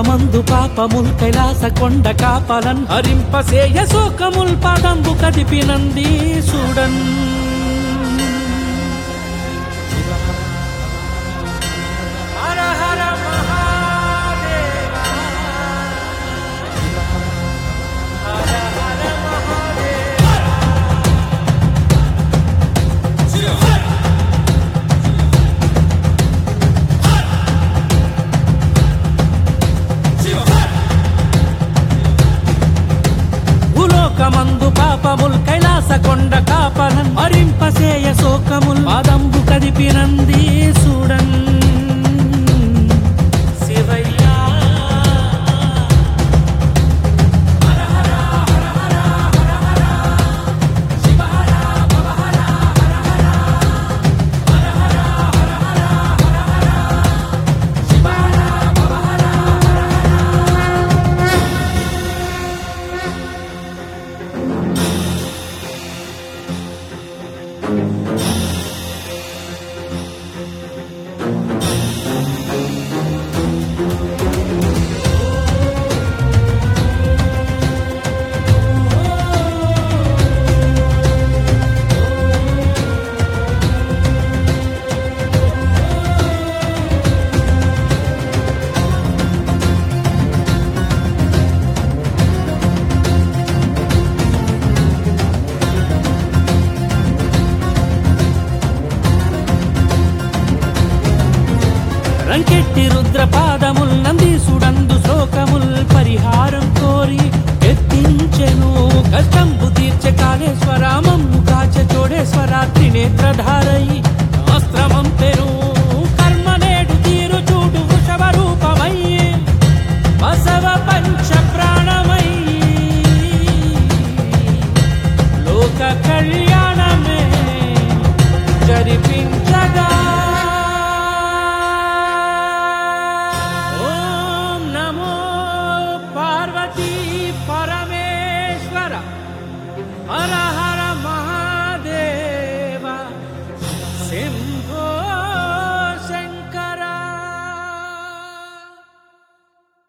భూలోకమందు పాపముల్ కైలాస కొండ కాపలన్ హరింపసేయ శోకముల్ పాదంబు కదిపినంది చూడన్ మందు పాపముల్ కైలాస కొండ కాపలన్ హరింపసేయ శోకముల్ పాదంబు కదిపినంది చూడన్ శివయ్యా రంకెట్టి రుద్ర పాదముల్ నందీసుడందు శోకముల్ పరిహారం కోరి ఎత్తించెను కష్టంబు తీర్చె కాళేశ్వర మమ్ము కాచె చోడేశ్వర త్రినేత్రధారయి